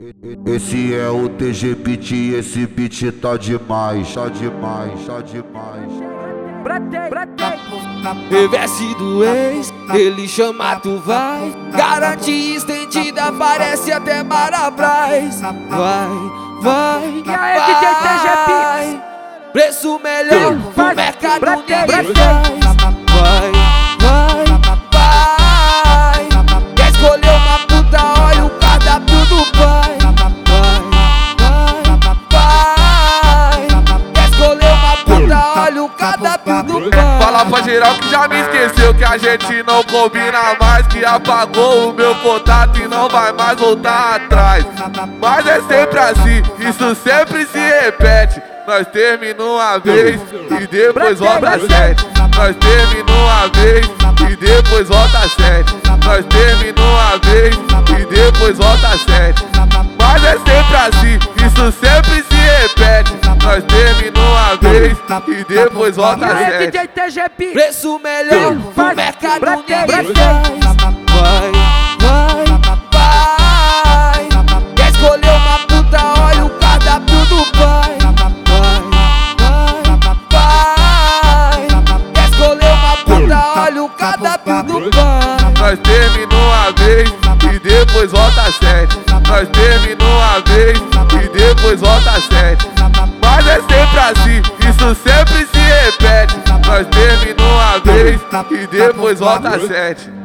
Esse é o TG Beat e esse beat tá demais, tá demais, tá demais. Reverse do ex, ele chama, tu vai. Garantia estendida, parece até Marabras. Vai, E aí, DJ TG preço melhor, no mercado ninguém faz. Vai. Quer escolher uma puta, olha o cardápio do pai. Vai. Quer escolher uma puta, olha o cardápio do pai. Fala pra geral que já me esqueceu, que a gente não combina mais, que apagou o meu contato e não vai mais voltar atrás. Mas é sempre assim, isso sempre se repete. Nós termina uma vez e depois volta sete. Nós termina uma vez e depois volta sete. Nós termina uma vez e depois volta sete. Mas é sempre assim, isso sempre se repete. Nós termina uma vez e depois volta sete. Preço melhor, no mercado ninguém faz. Vai. Quer escolher uma puta, olha o cardápio do pai. Quer escolher uma puta, olha o cardápio do pai. Nós termina uma vez e depois volta sete. Nós termina uma vez e depois volta sete. Mas é sempre assim, isso sempre se repete. Nós termina uma vez e depois volta sete.